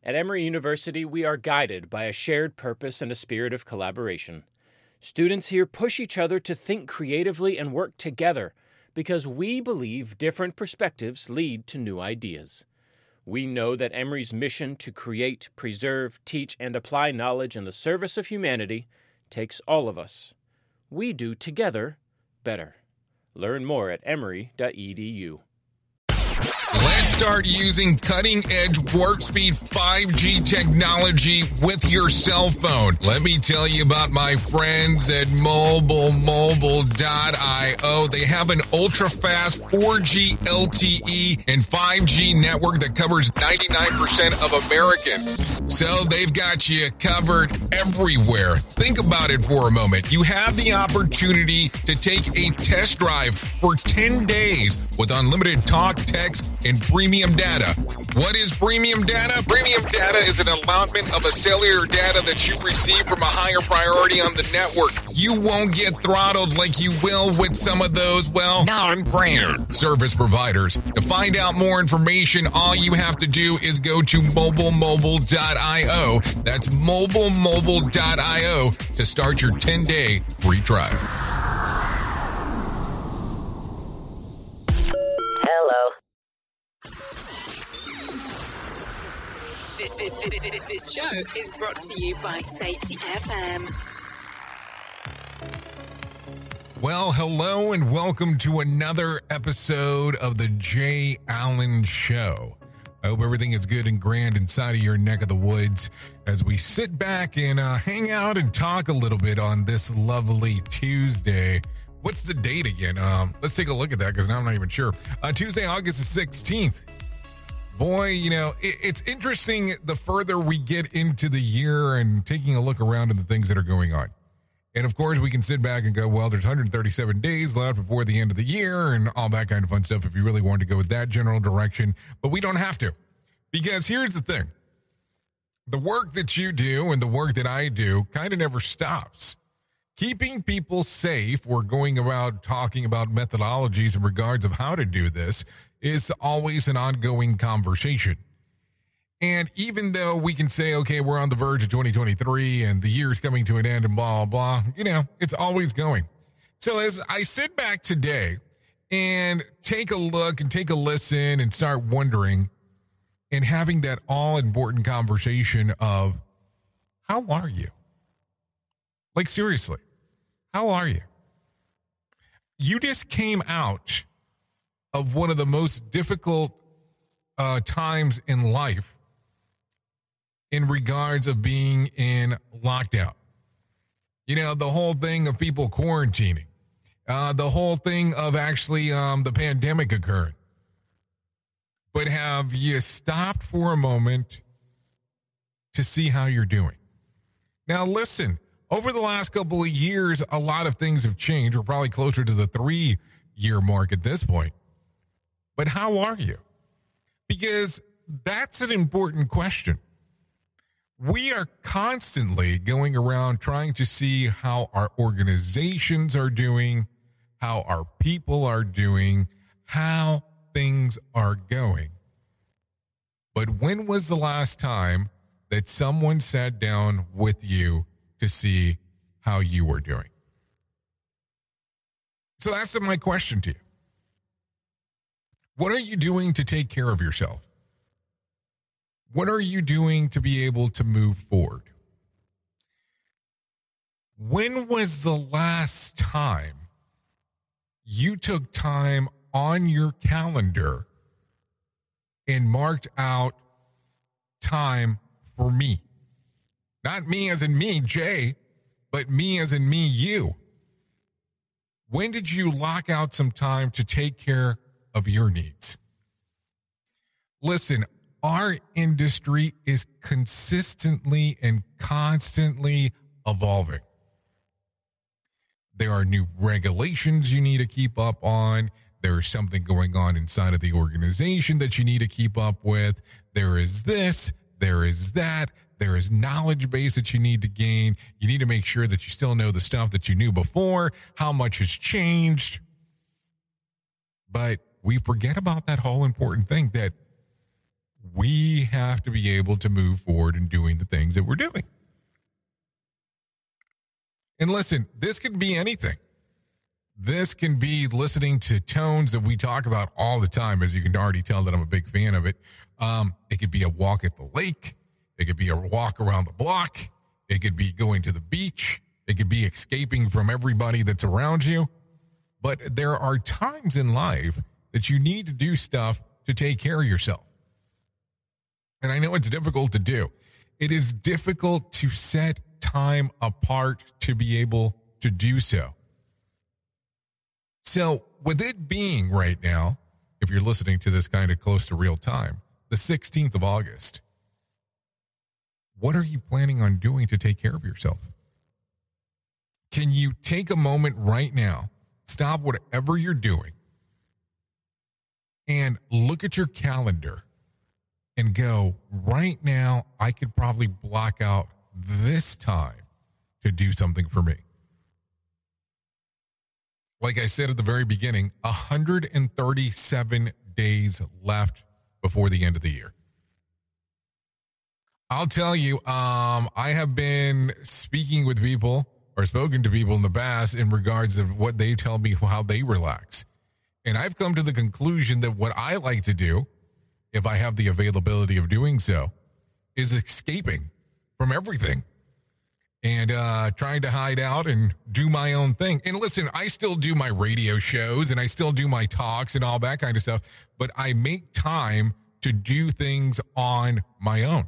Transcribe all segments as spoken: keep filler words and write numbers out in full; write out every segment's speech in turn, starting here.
At Emory University, we are guided by a shared purpose and a spirit of collaboration. Students here push each other to think creatively and work together because we believe different perspectives lead to new ideas. We know that Emory's mission to create, preserve, teach, and apply knowledge in the service of humanity takes all of us. We do together better. Learn more at emory dot e d u. Let's start using cutting-edge warp-speed five G technology with your cell phone. Let me tell you about my friends at mobile mobile dot io. They have an ultra-fast four G L T E and five G network that covers ninety-nine percent of Americans. So they've got you covered everywhere. Think about it for a moment. You have the opportunity to take a test drive for ten days with unlimited talk, text, and premium data. What is premium data? Premium data is an allotment of a cellular data that you receive from a higher priority on the network. You won't get throttled like you will with some of those, well, non-brand service providers. To find out more information, all you have to do is go to mobile mobile dot io. That's mobile mobile dot io to start your ten-day free trial. This, this, this, this show is brought to you by Safety F M. Well, hello and welcome to another episode of the Jay Allen Show. I hope everything is good and grand inside of your neck of the woods as we sit back and uh, hang out and talk a little bit on this lovely Tuesday. What's the date again? Um, let's take a look at that because now I'm not even sure. Uh, Tuesday, August the sixteenth. Boy, you know, it, it's interesting the further we get into the year and taking a look around at the things that are going on. And of course, we can sit back and go, well, there's one hundred thirty-seven days left before the end of the year and all that kind of fun stuff if you really wanted to go with that general direction. But we don't have to. Because here's the thing. The work that you do and the work that I do kind of never stops. Keeping people safe or going about talking about methodologies in regards of how to do this is always an ongoing conversation. And even though we can say, okay, we're on the verge of twenty twenty-three and the year's coming to an end and blah, blah, blah, you know, it's always going. So as I sit back today and take a look and take a listen and start wondering and having that all-important conversation of, how are you? Like, seriously, how are you? You just came out of one of the most difficult uh, times in life in regards of being in lockdown. You know, the whole thing of people quarantining, uh, the whole thing of actually um, the pandemic occurring. But have you stopped for a moment to see how you're doing? Now, listen, over the last couple of years, a lot of things have changed. We're probably closer to the three-year mark at this point. But how are you? Because that's an important question. We are constantly going around trying to see how our organizations are doing, how our people are doing, how things are going. But when was the last time that someone sat down with you to see how you were doing? So that's my question to you. What are you doing to take care of yourself? What are you doing to be able to move forward? When was the last time you took time on your calendar and marked out time for me? Not me as in me, Jay, but me as in me, you. When did you lock out some time to take care of your needs? Listen, our industry is consistently and constantly evolving. There are new regulations you need to keep up on. There is something going on inside of the organization that you need to keep up with. There is this, there is that. There is knowledge base that you need to gain. You need to make sure that you still know the stuff that you knew before, how much has changed. But we forget about that whole important thing that we have to be able to move forward in doing the things that we're doing. And listen, this can be anything. This can be listening to tones that we talk about all the time, as you can already tell that I'm a big fan of it. Um, it could be a walk at the lake. It could be a walk around the block. It could be going to the beach. It could be escaping from everybody that's around you. But there are times in life that you need to do stuff to take care of yourself. And I know it's difficult to do. It is difficult to set time apart to be able to do so. So with it being right now, if you're listening to this kind of close to real time, the sixteenth of August, what are you planning on doing to take care of yourself? Can you take a moment right now, stop whatever you're doing, and look at your calendar and go, right now, I could probably block out this time to do something for me. Like I said at the very beginning, one hundred thirty-seven days left before the end of the year. I'll tell you, um, I have been speaking with people or spoken to people in the past in regards of what they tell me how they relax. And I've come to the conclusion that what I like to do, if I have the availability of doing so, is escaping from everything and uh, trying to hide out and do my own thing. And listen, I still do my radio shows and I still do my talks and all that kind of stuff, but I make time to do things on my own.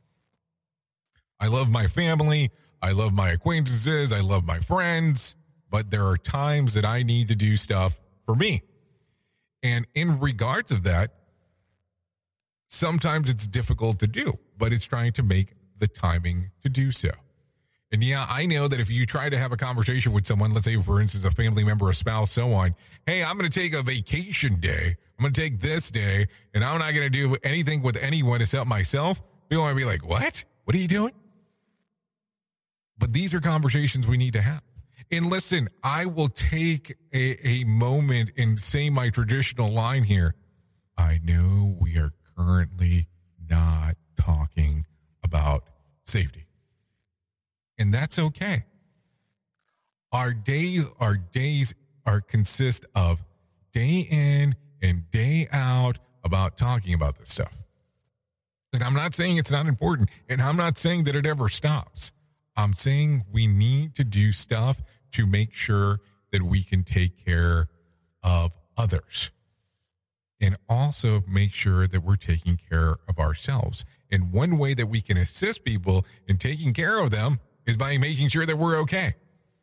I love my family. I love my acquaintances. I love my friends, but there are times that I need to do stuff for me. And in regards of that, sometimes it's difficult to do, but it's trying to make the timing to do so. And yeah, I know that if you try to have a conversation with someone, let's say, for instance, a family member, a spouse, so on, hey, I'm going to take a vacation day. I'm going to take this day, and I'm not going to do anything with anyone except myself. People might be like, what? What are you doing? But these are conversations we need to have. And listen, I will take a, a moment and say my traditional line here. I know we are currently not talking about safety. And that's okay. Our days, our days are consist of day in and day out about talking about this stuff. And I'm not saying it's not important, and I'm not saying that it ever stops. I'm saying we need to do stuff to make sure that we can take care of others and also make sure that we're taking care of ourselves. And one way that we can assist people in taking care of them is by making sure that we're okay.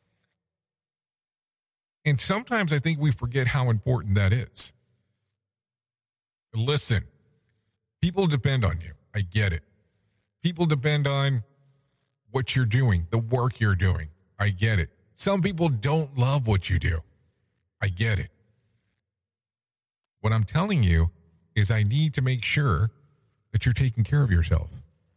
And sometimes I think we forget how important that is. Listen, people depend on you. I get it. People depend on what you're doing, the work you're doing. I get it. Some people don't love what you do. I get it. What I'm telling you is I need to make sure that you're taking care of yourself.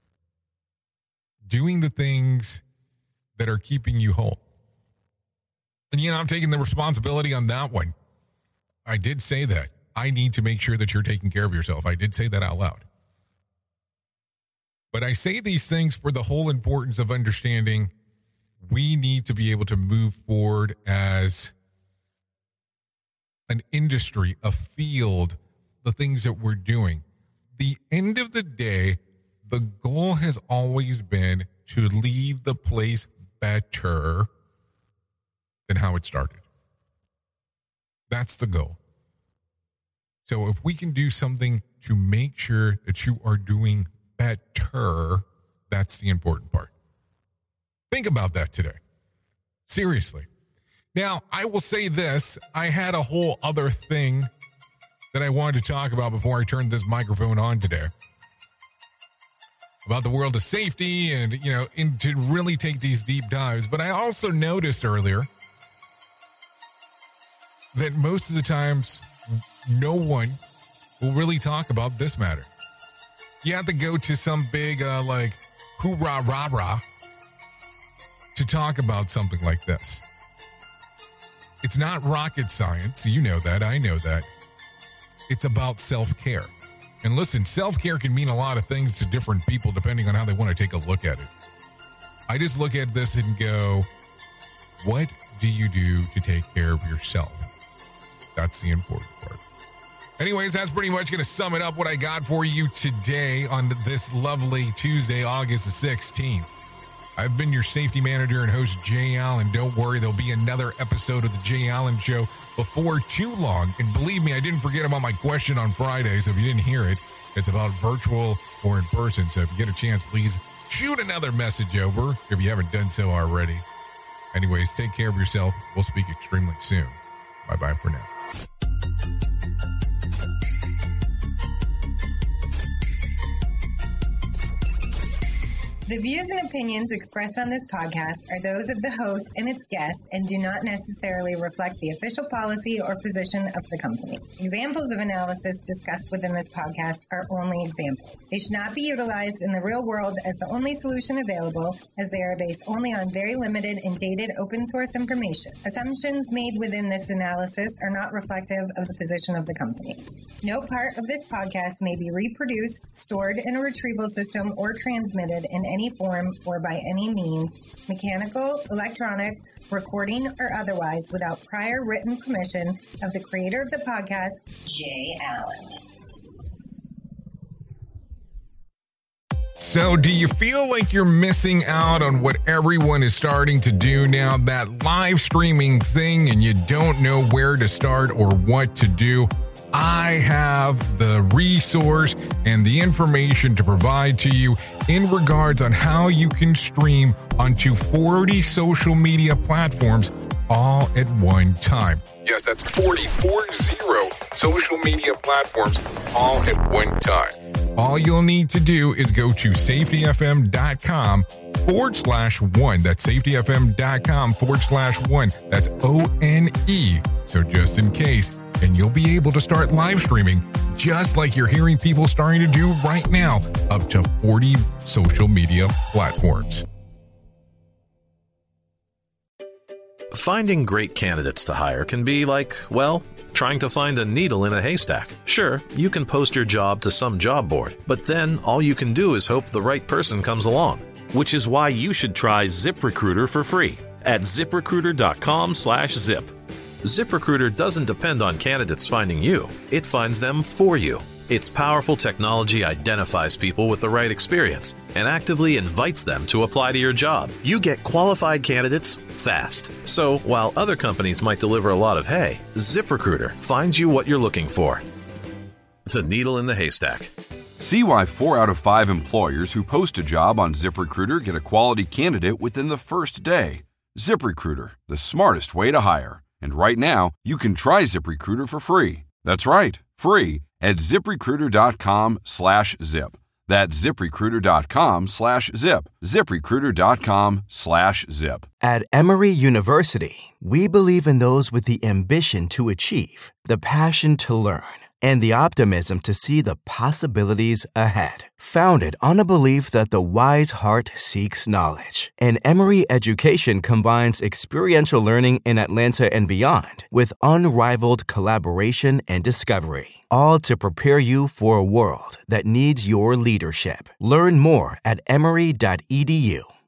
Doing the things that are keeping you whole. And, you know, I'm taking the responsibility on that one. I did say that. I need to make sure that you're taking care of yourself. I did say that out loud. But I say these things for the whole importance of understanding we need to be able to move forward as an industry, a field, the things that we're doing. The end of the day, the goal has always been to leave the place better than how it started. That's the goal. So if we can do something to make sure that you are doing better, that's the important part. Think about that today. Seriously. Now, I will say this. I had a whole other thing that I wanted to talk about before I turned this microphone on today. About the world of safety and, you know, and to really take these deep dives. But I also noticed earlier that most of the times, no one will really talk about this matter. You have to go to some big, uh, like, hoorah, rah, rah, to talk about something like this. It's not rocket science. You know that. I know that. It's about self-care. And listen, self-care can mean a lot of things to different people depending on how they want to take a look at it. I just look at this and go, what do you do to take care of yourself? That's the important part. Anyways, that's pretty much going to sum it up what I got for you today on this lovely Tuesday, August the sixteenth. I've been your safety manager and host, Jay Allen. Don't worry, there'll be another episode of the Jay Allen Show before too long. And believe me, I didn't forget about my question on Friday, so if you didn't hear it, it's about virtual or in person. So if you get a chance, please shoot another message over if you haven't done so already. Anyways, take care of yourself. We'll speak extremely soon. Bye-bye for now. The views and opinions expressed on this podcast are those of the host and its guest and do not necessarily reflect the official policy or position of the company. Examples of analysis discussed within this podcast are only examples. They should not be utilized in the real world as the only solution available, as they are based only on very limited and dated open source information. Assumptions made within this analysis are not reflective of the position of the company. No part of this podcast may be reproduced, stored in a retrieval system, or transmitted in any form or by any means, mechanical, electronic, recording, or otherwise, without prior written permission of the creator of the podcast, Jay Allen. So do you feel like you're missing out on what everyone is starting to do now, that live streaming thing, and you don't know where to start or what to do? I have the resource and the information to provide to you in regards on how you can stream onto forty social media platforms all at one time. Yes, that's forty, four zero social media platforms all at one time. All you'll need to do is go to safetyfm.com forward slash one. That's safetyfm.com forward slash one. That's O N E. So just in case. And you'll be able to start live streaming just like you're hearing people starting to do right now, up to forty social media platforms. Finding great candidates to hire can be like, well, trying to find a needle in a haystack. Sure, you can post your job to some job board, but then all you can do is hope the right person comes along. Which is why you should try ZipRecruiter for free at ziprecruiter.com slash zip. ZipRecruiter doesn't depend on candidates finding you. It finds them for you. Its powerful technology identifies people with the right experience and actively invites them to apply to your job. You get qualified candidates fast. So while other companies might deliver a lot of hay, ZipRecruiter finds you what you're looking for. The needle in the haystack. See why four out of five employers who post a job on ZipRecruiter get a quality candidate within the first day. ZipRecruiter, the smartest way to hire. And right now, you can try ZipRecruiter for free. That's right, free at ziprecruiter.com slash zip. That's ziprecruiter.com slash zip. ziprecruiter.com slash zip. At Emory University, we believe in those with the ambition to achieve, the passion to learn, and the optimism to see the possibilities ahead. Founded on a belief that the wise heart seeks knowledge, and Emory education combines experiential learning in Atlanta and beyond with unrivaled collaboration and discovery, all to prepare you for a world that needs your leadership. Learn more at emory dot e d u.